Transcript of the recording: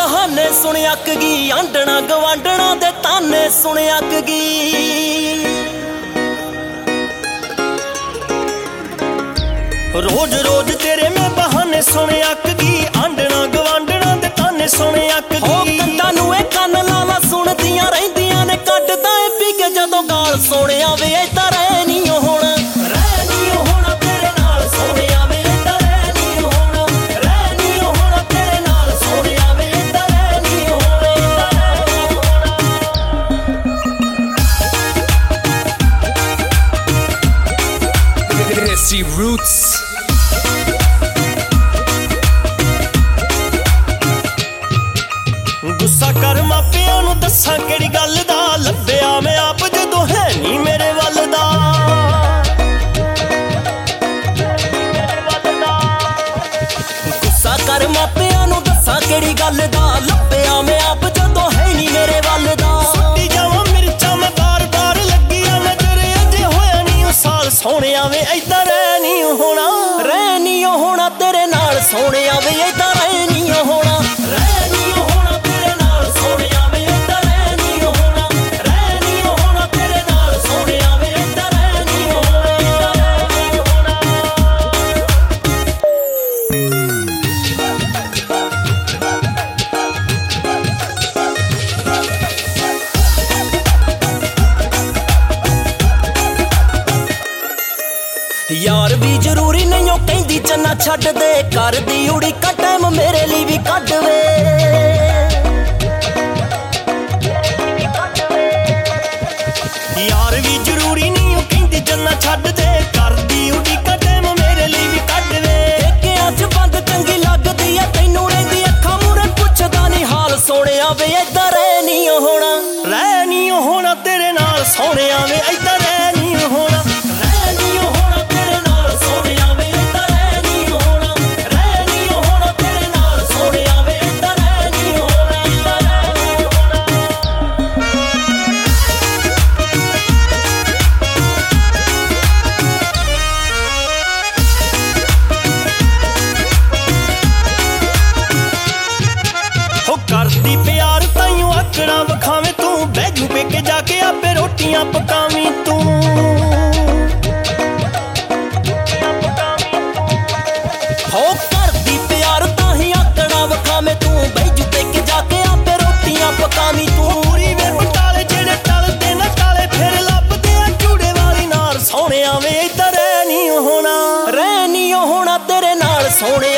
बहाने सुन अक गई, आंडना गवांडना दे ताने सुन अक गई। रोज रोज तेरे मैं बहाने सुन अक गई, आंडना गवांडना दे ताने सुन अक गई। कंधा नूं कन लाला सुनदियां रहिंदियां ने, कटदा ए पी के जदों गाल सोहणिया वे इदां रह नहीं होना, रह नहीं होना तेरे नाल सोहणिया वे इदां रह नहीं होना, रह नहीं होना तेरे नाल सोहणिया वे इदां रह नहीं होना, इदां रह नहीं होना। Desi Roots। गुस्सा कर मापियां नूं दस्सां किहड़ी गल दा, लभ्या मैं आप जदों है नहीं मेरे वल दा। गुस्सा कर मापियां नूं दस्सां किहड़ी गल दा, लभ्या मैं आप जदों है नहीं मेरे वल दा। सुट्टी जावां मिर्चां मैं बार बार लगियां नज़र, अजे होया नहीं ओ साल सोहणिया वे इदां रह नहीं होना, रह नहीं होना तेरे नाल सोहणिया वे इदां रह नहीं होना, रह नहीं होना तेरे नाल सोहणिया वे इदां रह नहीं होना, रह नहीं होना तेरे नाल सोहणिया वे इदां रह नहीं होना, इदां रह नहीं होना। यार भी जरूरी नहीं ओ कहंदी चन्ना छड्ड दे, कर दी उड़ीका टाइम मेरे लिए भी कढ वे। यार भी जरूरी नहीं ओ कहंदी चन्ना छड्ड दे, कर दी उड़ीका टाइम मेरे लिए भी कढ वे। कि अज बंद चंगी लगदी ऐ तैनूं रहिंदी अखां मूहरे पुछदा नहीं हाल सोहणिया वे इदां रह नहीं होना, रह नहीं होना तेरे नाल सोहणिया वे इदां रह नहीं होना, रह नहीं होना तेरे नाल सोहणिया वे इदां रह नहीं होना, रह नहीं होना तेरे नाल सोहणिया वे इदां रह नहीं होना, इदां रह नहीं होना। हो करदी प्यार ताइयों आकड़ा वखावे तू, बैजू पे के जाके आपे रोटियां पकावी तू। हो करदी प्यार ताही आकड़ा वखावे तू, बैजू पे के जाके आपे रोटियां पकावी तू। पूरी वे बटाले जेड़े टलदे ना टाले, फिर लभदे आ चूड़े वाली नार सोहणिया वे इदां रह नहीं होना, रह नहीं होना तेरे नाल सोहणिया